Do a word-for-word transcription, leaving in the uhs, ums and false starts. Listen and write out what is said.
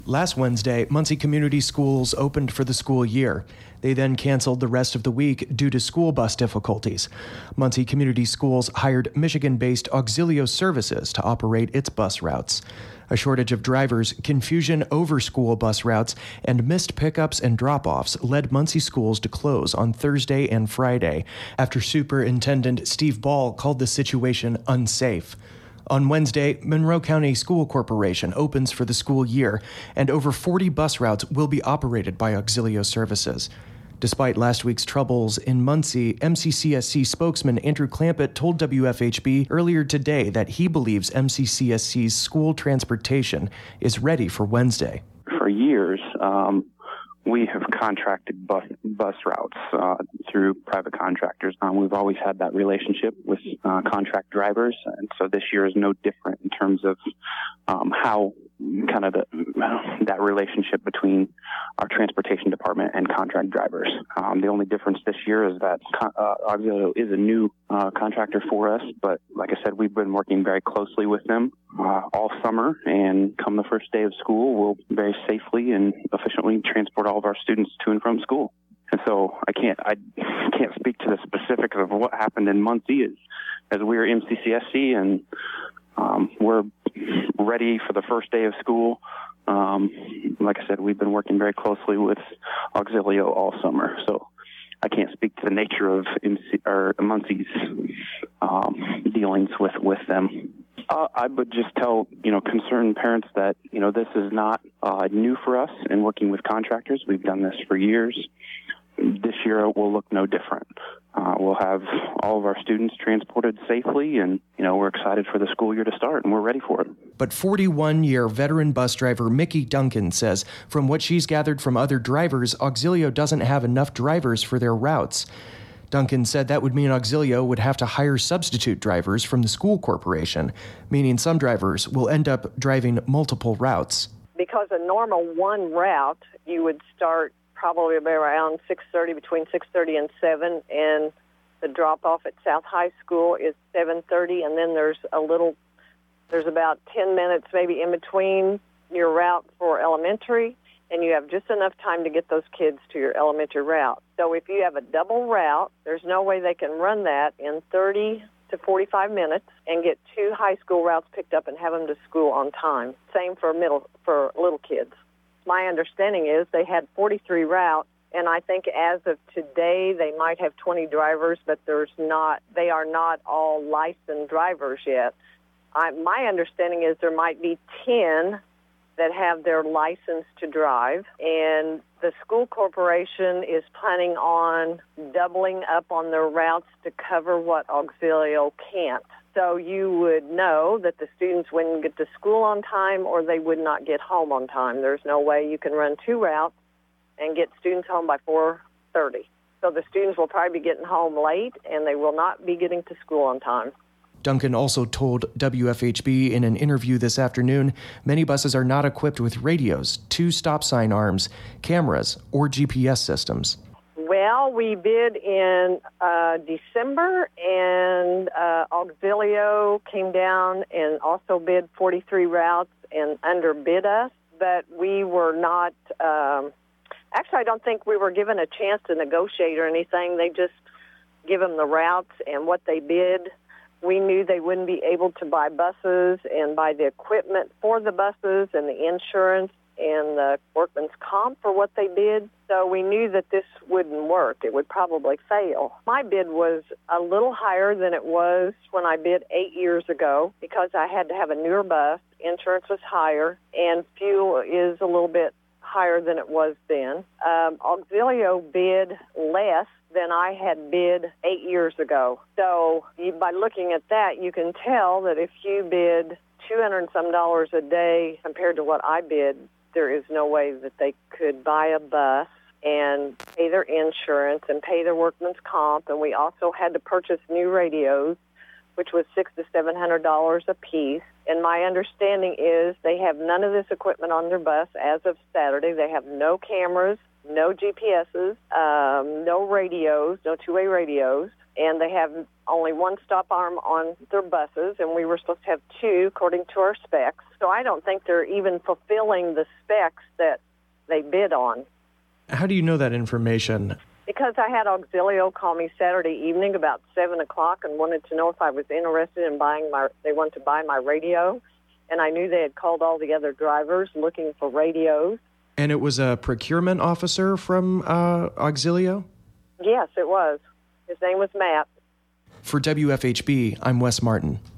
Last Wednesday, Muncie Community Schools opened for the school year. They then canceled the rest of the week due to school bus difficulties. Muncie Community Schools hired Michigan-based Auxilio Services to operate its bus routes. A shortage of drivers, confusion over school bus routes, and missed pickups and drop-offs led Muncie schools to close on Thursday and Friday after Superintendent Steve Ball called the situation unsafe. On Wednesday, Monroe County School Corporation opens for the school year, and over forty bus routes will be operated by Auxilio Services. Despite last week's troubles in Muncie, M C C S C spokesman Andrew Clampett told W F H B earlier today that he believes M C C S C's school transportation is ready for Wednesday. For years, um, we have contracted bus, bus routes uh, through private contractors. Um, we've always had that relationship with uh, contract drivers, and so this year is no different in terms of um, how kind of the, that relationship between our transportation department and contract drivers. Um, the only difference this year is that uh, Auxilio is a new uh, contractor for us, but like I said, we've been working very closely with them uh, all summer, and come the first day of school, we'll very safely and efficiently transport all of our students to and from school. And so I can't I can't speak to the specifics of what happened in Muncie as, as we're M C C S C, and um, we're ready for the first day of school. Um, like I said, we've been working very closely with Auxilio all summer, so I can't speak to the nature of M C, or Muncie's um, dealings with, with them. Uh, I would just tell, you know, concerned parents that, you know, this is not uh, new for us in working with contractors. We've done this for years. This year it will look no different. Uh, we'll have all of our students transported safely, and, you know, we're excited for the school year to start, and we're ready for it. But forty-one-year veteran bus driver Mickey Duncan says from what she's gathered from other drivers, Auxilio doesn't have enough drivers for their routes. Duncan said that would mean Auxilio would have to hire substitute drivers from the school corporation, meaning some drivers will end up driving multiple routes. Because a normal one route, you would start probably around six thirty, between six thirty and seven, and the drop-off at South High School is seven thirty, and then there's a little, there's about ten minutes maybe in between your route for elementary, and you have just enough time to get those kids to your elementary route. So if you have a double route, there's no way they can run that in thirty to forty-five minutes and get two high school routes picked up and have them to school on time. Same for middle, for little kids. My understanding is they had forty-three routes, and I think as of today they might have twenty drivers, but there's not. They are not all licensed drivers yet. I, my understanding is there might be ten that have their license to drive, and the school corporation is planning on doubling up on their routes to cover what Auxilio can't. So you would know that the students wouldn't get to school on time, or they would not get home on time. There's no way you can run two routes and get students home by four thirty. So the students will probably be getting home late, and they will not be getting to school on time. Duncan also told W F H B in an interview this afternoon, many buses are not equipped with radios, two stop sign arms, cameras, or G P S systems. Well, we bid in uh, December, and uh, Auxilio came down and also bid forty-three routes and underbid us, but we were not, um, actually I don't think we were given a chance to negotiate or anything. They just give them the routes and what they bid. We knew they wouldn't be able to buy buses and buy the equipment for the buses and the insurance and the workman's comp for what they bid. So we knew that this wouldn't work. It would probably fail. My bid was a little higher than it was when I bid eight years ago because I had to have a newer bus. Insurance was higher, and fuel is a little bit higher than it was then. Um, Auxilio bid less than I had bid eight years ago. So you, by looking at that, you can tell that if you bid two hundred and some dollars a day compared to what I bid, there is no way that they could buy a bus and pay their insurance and pay their workman's comp. And we also had to purchase new radios, which was six to seven hundred dollars a piece. And my understanding is they have none of this equipment on their bus as of Saturday. They have no cameras, no G P S's, um, no radios, no two-way radios. and they have only one stop arm on their buses, and we were supposed to have two according to our specs. So I don't think they're even fulfilling the specs that they bid on. How do you know that information? Because I had Auxilio call me Saturday evening about seven o'clock and wanted to know if I was interested in buying my, they wanted to buy my radio, and I knew they had called all the other drivers looking for radios. And it was a procurement officer from uh, Auxilio? Yes, it was. His name was Matt. For W F H B, I'm Wes Martin.